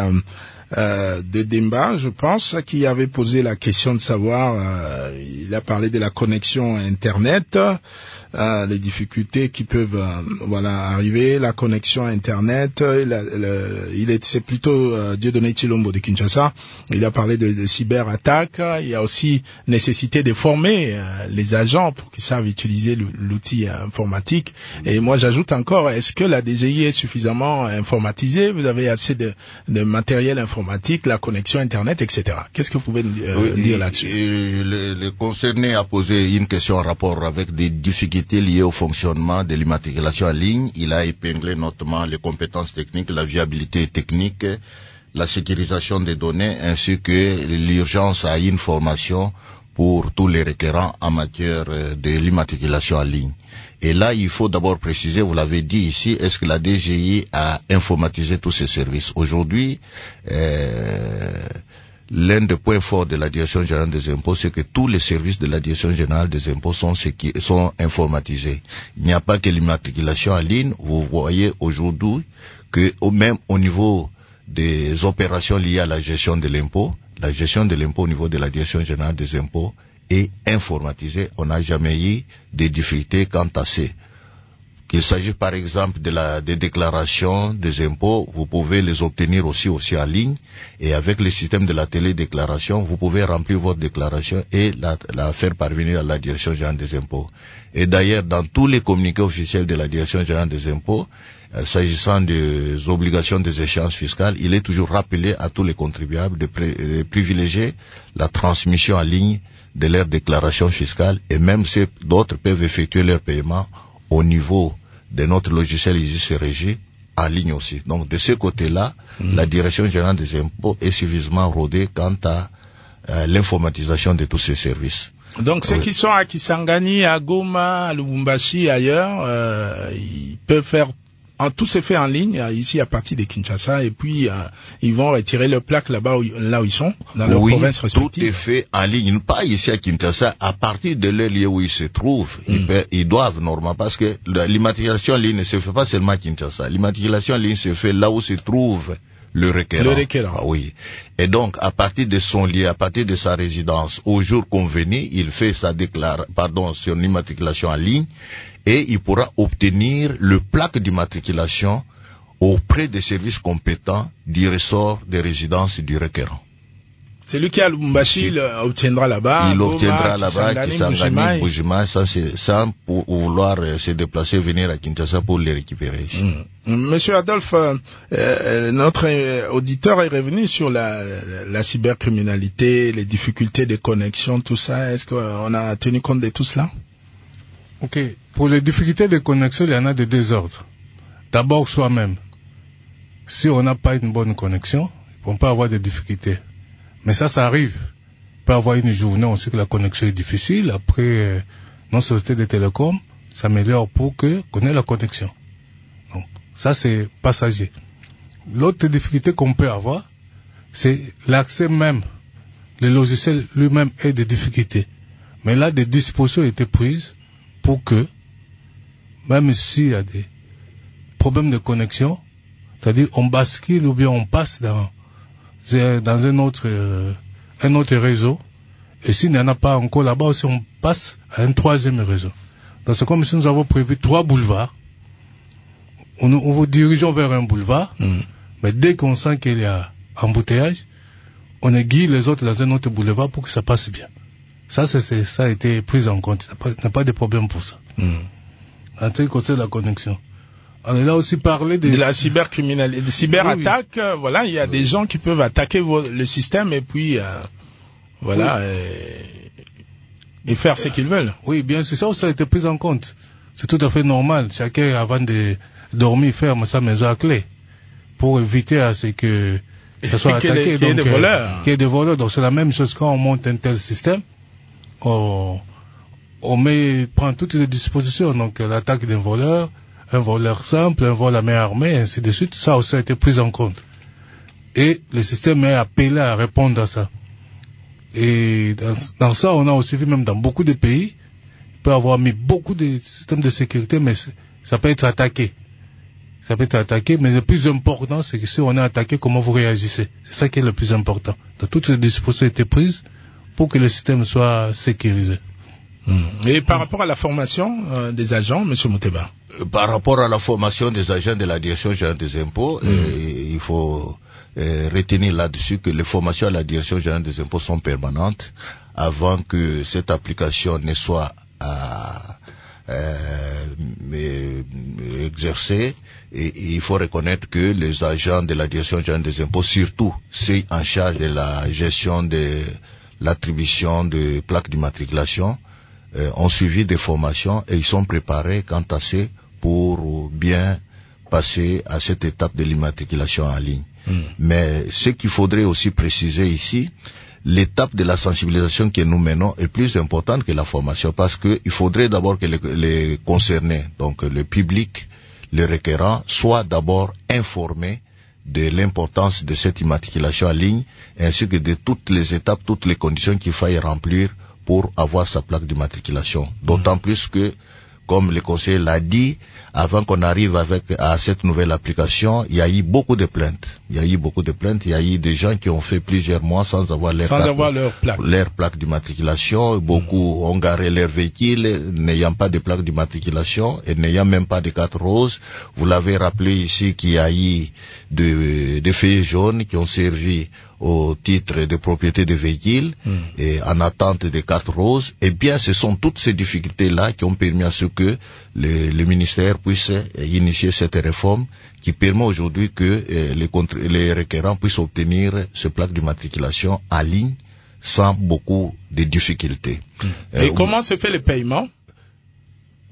de Demba, je pense, qui avait posé la question de savoir, il a parlé de la connexion Internet, les difficultés qui peuvent arriver, la connexion Internet, c'est plutôt Dieudonné Chilombo de Kinshasa, il a parlé de cyberattaques, il y a aussi nécessité de former les agents pour qu'ils savent utiliser l'outil informatique, et moi j'ajoute encore, est-ce que la DGI est suffisamment informatisée? Vous avez assez de matériel informatique, la connexion Internet, etc. Qu'est-ce que vous pouvez dire là-dessus? Le concerné a posé une question en rapport avec des difficultés liées au fonctionnement de l'immatriculation en ligne. Il a épinglé notamment les compétences techniques, la viabilité technique, la sécurisation des données, ainsi que l'urgence à une formation pour tous les requérants en matière de l'immatriculation en ligne. Et là, il faut d'abord préciser, vous l'avez dit ici, est-ce que la DGI a informatisé tous ces services? Aujourd'hui, l'un des points forts de la Direction générale des impôts, c'est que tous les services de la Direction générale des impôts sont informatisés. Il n'y a pas que l'immatriculation en ligne. Vous voyez aujourd'hui que même au niveau des opérations liées à la gestion de l'impôt au niveau de la Direction générale des impôts est informatisée. On n'a jamais eu de difficultés quant à ça. Qu'il s'agisse par exemple des déclarations des impôts, vous pouvez les obtenir aussi en ligne, et avec le système de la télédéclaration, vous pouvez remplir votre déclaration et la faire parvenir à la Direction générale des impôts. Et d'ailleurs, dans tous les communiqués officiels de la Direction générale des impôts, s'agissant des obligations des échéances fiscales, il est toujours rappelé à tous les contribuables de privilégier la transmission en ligne de leur déclaration fiscale, et même si d'autres peuvent effectuer leur paiement au niveau de notre logiciel IGIS Régie en ligne aussi. Donc de ce côté-là, la Direction générale des impôts est suffisamment rodée quant à l'informatisation de tous ces services. Donc ceux qui sont à Kisangani, à Goma, à Lubumbashi, ailleurs, ils peuvent faire tout se fait en ligne ici à partir de Kinshasa, et puis ils vont retirer leurs plaques là où ils sont, dans leur province respective. Tout est fait en ligne, pas ici à Kinshasa, à partir de leur lieu où ils se trouvent. Ils doivent normalement, parce que l'immatriculation en ligne ne se fait pas seulement à Kinshasa. L'immatriculation en ligne se fait là où se trouve le requérant. Ah, oui. Et donc, à partir de son lieu, à partir de sa résidence, au jour convenu, il fait son immatriculation en ligne, et il pourra obtenir le plaque d'immatriculation auprès des services compétents du ressort de résidence du requérant. Celui qui a Lubumbashi obtiendra là-bas. Il obtiendra là-bas, Kisangani, Bujima, sans vouloir se déplacer, venir à Kinshasa pour les récupérer ici. Monsieur Adolphe, notre auditeur est revenu sur la cybercriminalité, les difficultés de connexion, tout ça. Est-ce qu'on a tenu compte de tout cela? Ok. Pour les difficultés de connexion, il y en a de deux ordres. D'abord, soi-même. Si on n'a pas une bonne connexion, on peut avoir des difficultés. Mais ça arrive. On peut avoir une journée, on sait que la connexion est difficile. Après, nos sociétés de télécom s'améliorent pour qu'on ait la connexion. Donc, ça, c'est passager. L'autre difficulté qu'on peut avoir, c'est l'accès même. Le logiciel lui-même a des difficultés. Mais là, des dispositions ont été prises pour que, même s'il y a des problèmes de connexion, c'est-à-dire on bascule ou bien on passe dans un autre réseau, et s'il n'y en a pas encore là-bas aussi, on passe à un troisième réseau. Donc c'est comme si nous avons prévu 3 boulevards. On vous dirigeons vers un boulevard, mais dès qu'on sent qu'il y a embouteillage, on aiguille les autres dans un autre boulevard pour que ça passe bien. Ça a été pris en compte. Il n'y a pas de problème pour ça. En ce qui concerne la connexion. On est là aussi parler de la cybercriminalité, de cyberattaque. Oui. Voilà, il y a des gens qui peuvent attaquer le système et puis et faire ce qu'ils veulent. Oui, bien sûr, ça a été pris en compte. C'est tout à fait normal. Chacun, avant de dormir, ferme sa maison à clé pour éviter à ce que ça soit attaqué. Qu'il y ait des voleurs. Qu'il y ait des voleurs. Donc c'est la même chose quand on monte un tel système. On prend toutes les dispositions. Donc l'attaque d'un voleur, un voleur simple, un vol à main armée, ainsi de suite, ça aussi a été pris en compte. Et le système est appelé à répondre à ça. Et dans ça, on a aussi vu même dans beaucoup de pays, il peut avoir mis beaucoup de systèmes de sécurité, mais ça peut être attaqué. Ça peut être attaqué, mais le plus important, c'est que si on est attaqué, comment vous réagissez. C'est ça qui est le plus important. Donc, toutes les dispositions ont été prises pour que le système soit sécurisé. Et par rapport à la formation des agents, Monsieur Mouteba? Par rapport à la formation des agents de la Direction générale des impôts, il faut retenir là-dessus que les formations à la Direction générale des impôts sont permanentes avant que cette application ne soit exercée. Et il faut reconnaître que les agents de la Direction générale des impôts, surtout ceux en charge de la gestion de l'attribution de plaques d'immatriculation, ont suivi des formations et ils sont préparés quant à ce pour bien passer à cette étape de l'immatriculation en ligne. Mais ce qu'il faudrait aussi préciser ici, l'étape de la sensibilisation que nous menons est plus importante que la formation, parce que il faudrait d'abord que les concernés, donc le public, les requérants, soient d'abord informés de l'importance de cette immatriculation en ligne, ainsi que de toutes les étapes, toutes les conditions qu'il faille remplir pour avoir sa plaque d'immatriculation. D'autant plus que, comme le conseiller l'a dit, avant qu'on arrive à cette nouvelle application, il y a eu beaucoup de plaintes. Il y a eu des gens qui ont fait plusieurs mois sans avoir leur plaque d'immatriculation. Beaucoup ont garé leur véhicule n'ayant pas de plaque d'immatriculation et n'ayant même pas de carte rose. Vous l'avez rappelé ici qu'il y a eu des feuilles jaunes qui ont servi au titre de propriété de véhicules et en attente des cartes roses. Eh bien, ce sont toutes ces difficultés-là qui ont permis à ce que le ministère puisse initier cette réforme qui permet aujourd'hui que les requérants puissent obtenir ce plaque d'immatriculation en ligne sans beaucoup de difficultés. Et comment se fait le paiement?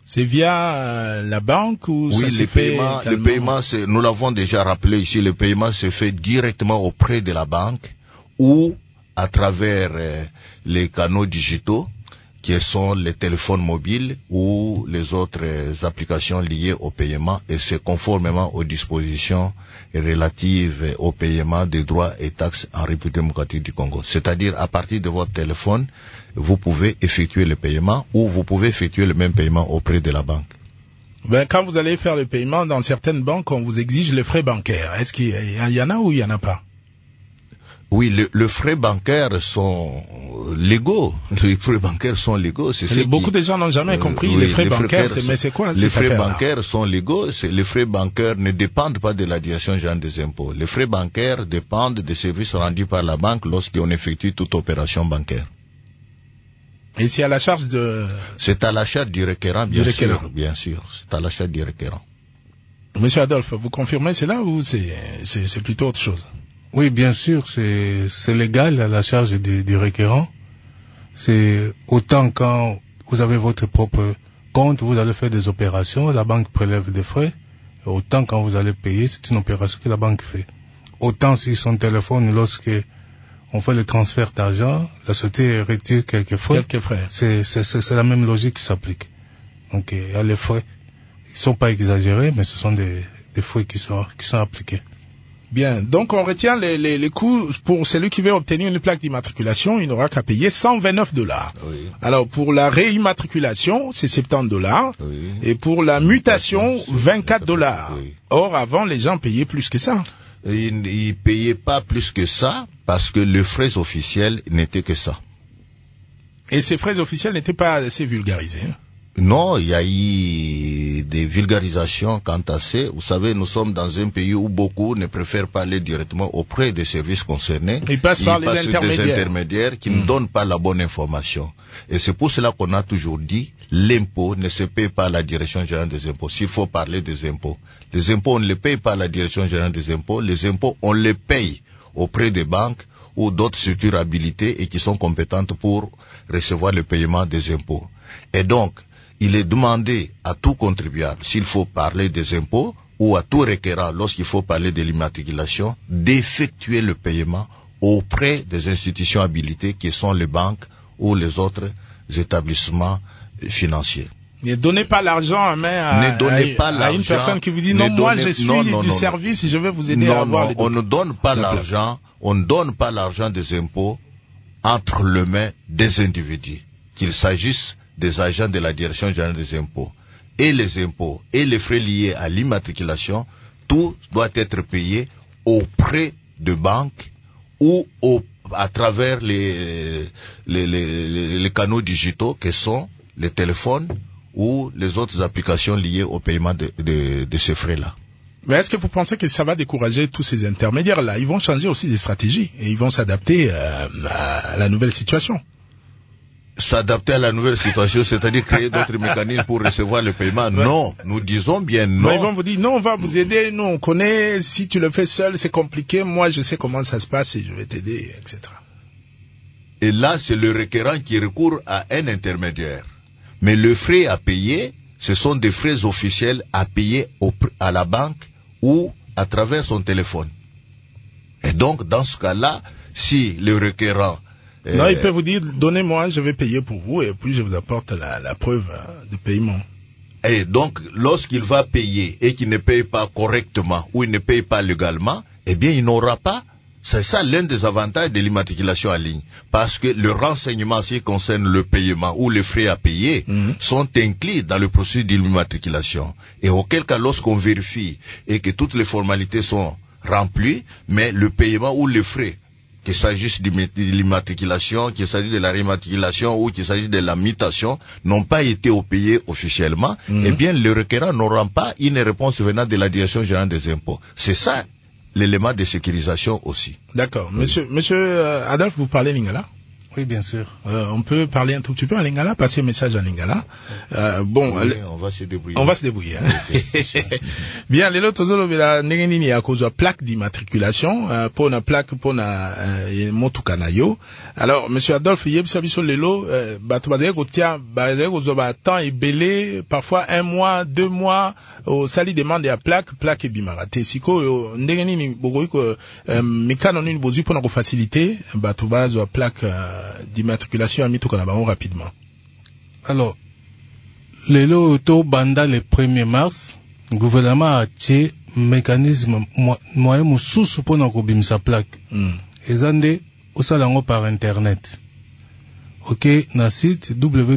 C'est via la banque ou ça se fait le paiement, nous l'avons déjà rappelé ici, le paiement se fait directement auprès de la banque ou à travers les canaux digitaux qui sont les téléphones mobiles ou les autres applications liées au paiement, et c'est conformément aux dispositions relatives au paiement des droits et taxes en République démocratique du Congo. C'est-à-dire, à partir de votre téléphone, vous pouvez effectuer le paiement ou vous pouvez effectuer le même paiement auprès de la banque. Ben, quand vous allez faire le paiement, dans certaines banques, on vous exige les frais bancaires. Est-ce qu'il y en a ou il y en a pas? Oui, les frais bancaires sont légaux. Les frais bancaires sont légaux. Beaucoup de gens n'ont jamais compris les frais bancaires. Mais c'est quoi les frais bancaires sont légaux. Les frais bancaires ne dépendent pas de la Direction générale des impôts. Les frais bancaires dépendent des services rendus par la banque lorsqu'on effectue toute opération bancaire. Et c'est à la charge de... C'est à la charge du requérant, bien sûr. C'est à la charge du requérant. Monsieur Adolphe, vous confirmez cela ou c'est plutôt autre chose? Oui, bien sûr, c'est légal à la charge du requérant. C'est autant quand vous avez votre propre compte, vous allez faire des opérations, la banque prélève des frais. Et autant quand vous allez payer, c'est une opération que la banque fait. Autant si son téléphone, lorsque on fait le transfert d'argent, la société retire quelques frais. C'est la même logique qui s'applique. Donc, il y a les frais. Ils sont pas exagérés, mais ce sont des frais qui sont appliqués. Bien, donc on retient les coûts pour celui qui veut obtenir une plaque d'immatriculation, il n'aura qu'à payer $129. Oui. Alors pour la réimmatriculation, c'est $70. Oui. Et pour la mutation, $24. Oui. Or avant, les gens payaient plus que ça. Ils payaient pas plus que ça parce que les frais officiels n'étaient que ça. Et ces frais officiels n'étaient pas assez vulgarisés. Non, il y a eu des vulgarisations quant à ça. Vous savez, nous sommes dans un pays où beaucoup ne préfèrent pas aller directement auprès des services concernés. Ils passent par des intermédiaires qui ne donnent pas la bonne information. Et c'est pour cela qu'on a toujours dit, l'impôt ne se paye pas à la Direction générale des impôts. S'il faut parler des impôts. Les impôts, on ne les paye pas à la Direction générale des impôts. Les impôts, on les paye auprès des banques ou d'autres structures habilitées et qui sont compétentes pour recevoir le paiement des impôts. Et donc, il est demandé à tout contribuable, s'il faut parler des impôts, ou à tout requérant, lorsqu'il faut parler de l'immatriculation, d'effectuer le paiement auprès des institutions habilitées qui sont les banques ou les autres établissements financiers. Ne donnez pas l'argent en main à une personne qui vous dit non, moi je suis du service, je vais vous aider à avoir les on ne donne pas l'argent, on ne donne pas l'argent des impôts entre les mains des individus, qu'il s'agisse des agents de la Direction générale des impôts. Et les impôts et les frais liés à l'immatriculation, tout doit être payé auprès de banques ou à travers les canaux digitaux que sont les téléphones ou les autres applications liées au paiement de ces frais-là. Mais est-ce que vous pensez que ça va décourager tous ces intermédiaires-là? Ils vont changer aussi des stratégies et ils vont s'adapter à la nouvelle situation. S'adapter à la nouvelle situation, c'est-à-dire créer d'autres mécanismes pour recevoir le paiement. Ouais. Non, nous disons bien non. Mais ils vont vous dire, non, on va vous aider, nous on connaît, si tu le fais seul, c'est compliqué, moi je sais comment ça se passe et je vais t'aider, etc. Et là, c'est le requérant qui recourt à un intermédiaire. Mais le frais à payer, ce sont des frais officiels à payer à la banque ou à travers son téléphone. Et donc, dans ce cas-là, si le requérant non, il peut vous dire, donnez-moi, je vais payer pour vous, et puis je vous apporte la preuve de paiement. Et donc, lorsqu'il va payer et qu'il ne paye pas correctement ou il ne paye pas légalement, eh bien, il n'aura pas. C'est ça l'un des avantages de l'immatriculation en ligne. Parce que le renseignement, qui concerne le paiement ou les frais à payer, sont inclus dans le processus de l'immatriculation. Et auquel cas, lorsqu'on vérifie et que toutes les formalités sont remplies, mais le paiement ou les frais, qu'il s'agisse de l'immatriculation, qu'il s'agisse de la rématriculation ou qu'il s'agisse de la mutation, n'ont pas été payés officiellement, eh bien, le requérant n'aura pas une réponse venant de la Direction générale des impôts. C'est ça, l'élément de sécurisation aussi. D'accord. Monsieur Adolphe, vous parlez lingala? Oui, bien sûr. On peut parler un tout petit peu en lingala, passer un message en lingala. Bon, oui, on va se débrouiller. On va se débrouiller. Hein? Bien, les autres zolobela nengenini à cause de plaque d'immatriculation pour une plaque pour na motukanayo. Alors, monsieur Adolphe, yebisa biso lelo bato bazali kotia bazali kozoba temps et belé parfois 1 mois, 2 mois au sali demande ya plaque ebimaka te siko nengenini bokoyi ko mikano nini bozui pour na ko faciliter bato bazwa plaque d'immatriculation à mituka na rapidement. Alors, lelo to banda le 1er mars, le gouvernement a tiré mécanisme moyen mususu pona ko bimisa plaque. Ezande osalango par internet. OK, na site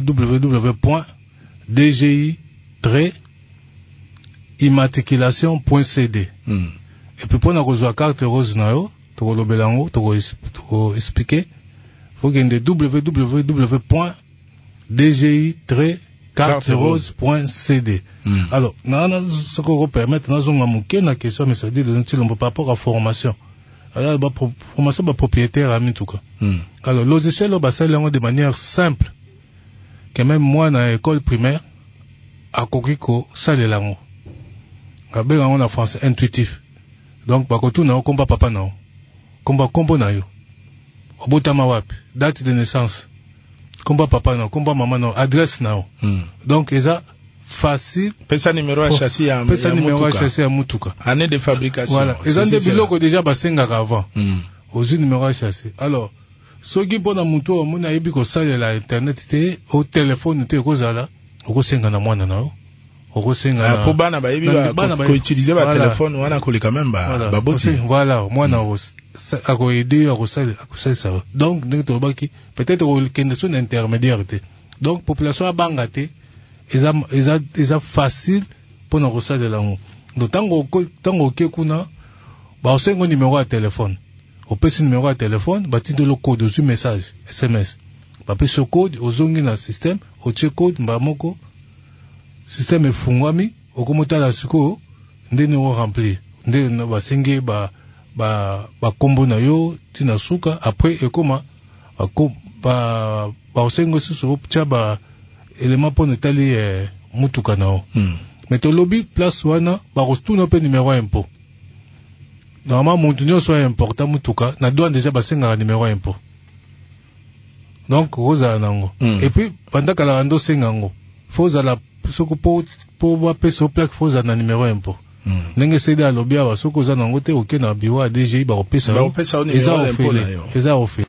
www.dgi-immatriculation.cd. Et puis pona ko zwa carte rose na yo, to lobelango, to expliquer. Faut gagner www.dgi-carterose.cd. Alors, ce qu'on va permettre, nous avons une question, mais ça dit par rapport à formation. Alors, la formation de propriétaire à Mituka. Alors, logiciel, de manière simple, que même moi, dans l'école primaire, à Kokiko, ça les langues. Kabé, on a français intuitif. Donc, par contre, on combat papa, non. Combat combo, na yo. Obotama wapi, date de naissance, combat papa non, combat maman non, adresse non. Donc ça facile. Pesa numéro à châssis à mutuka. Année de fabrication. Voilà. Ils ont des biloko déjà basenga avant. Aux numéro à châssis. Alors, ce qui bon à mutu on a yebi ko sala la internet te au téléphone te ko zala, ko senga na mwana na. Okosenga pour bana ba yebi ko utiliser ba téléphone wana ko quand même ba boti. Voilà, mwana ako aider ako ça. Donc ndeko baki peut-être au question intermédiaire te. Donc population abanga te eza facile pour na ça de lango. Donc tango ke kuna ba osengo numéro à téléphone. Au pesi numéro à téléphone, ba tinde le code sur message SMS. Ba pesi code ozongi na système, o che code mbamoko système efungwami okomotala siko ndeni o remplir ndeni basengi ba kombo na yo tina suka après ekoma ba osengo susu tia ba élément pour netali mutuka na o mais to lobby place wana ba kostuna pe numéro impôt normalement montunyo soit important mutuka na douane déjà basenga numéro impôt donc roza nango et puis pendant kala ndo sengango faut ala soko po wape so plaque faut na numéro impôt ndenge cede alobi awa soko za nango te oke na biwa DGI ba opesa eza ofele